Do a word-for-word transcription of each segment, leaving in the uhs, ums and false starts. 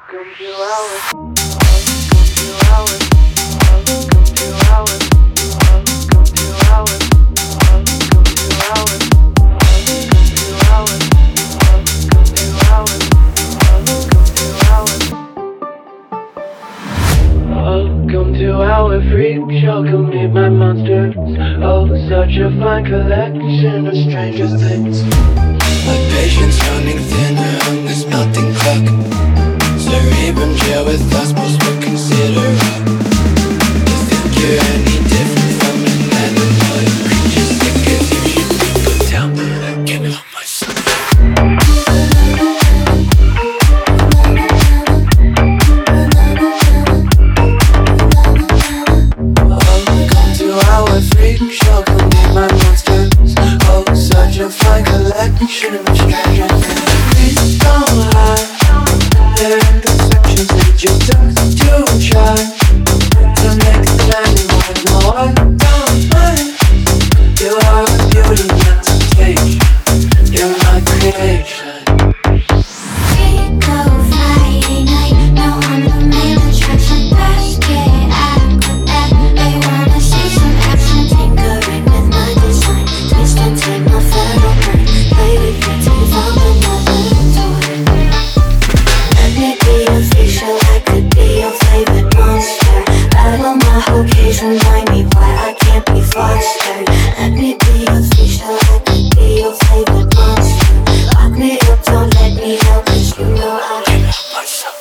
Collection of stranger things. My patience running thinner, hunger's melting clock. Cerebrum jail with thoughts most would consider up. You think you're any different from an animal creature sick as you should be, but tell me I can help myself. Welcome to our freak show. My monsters, oh, such a fine collection of stranger things. Please don't hide, their intersections lead you to try to make the landing one. No, I don't mind. You are a beauty, not a cage. You're my creation. Remind me why I can't be fostered. Let me be your fish, so I could be your favorite monster. Lock me up, don't let me out, cause you know I can't help myself.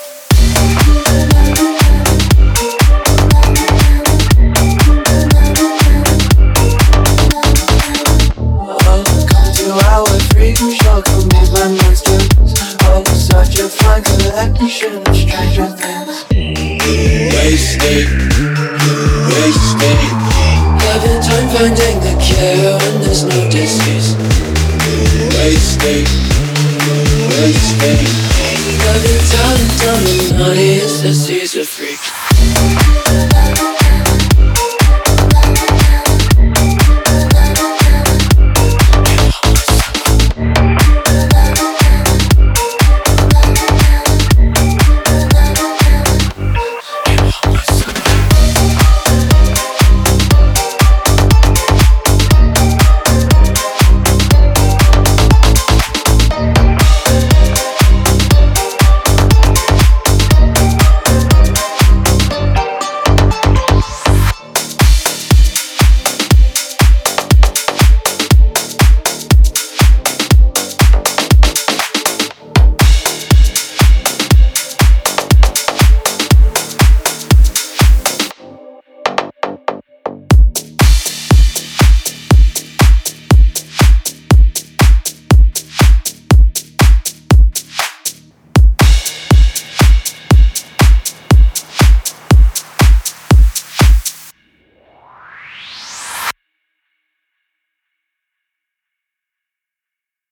Welcome to our freak show, come meet my monsters. Oh, such a fine collection of stranger things. Wasted, wasted. Having time finding the cure when there's no disease. Wasted, wasted. Having talent on the naughty, it's the Caesar freak.